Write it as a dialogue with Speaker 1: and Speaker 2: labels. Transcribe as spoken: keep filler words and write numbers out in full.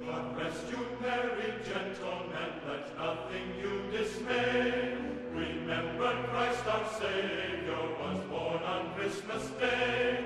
Speaker 1: God rest you, merry gentlemen, let nothing you dismay. Remember Christ our Savior was born on Christmas Day.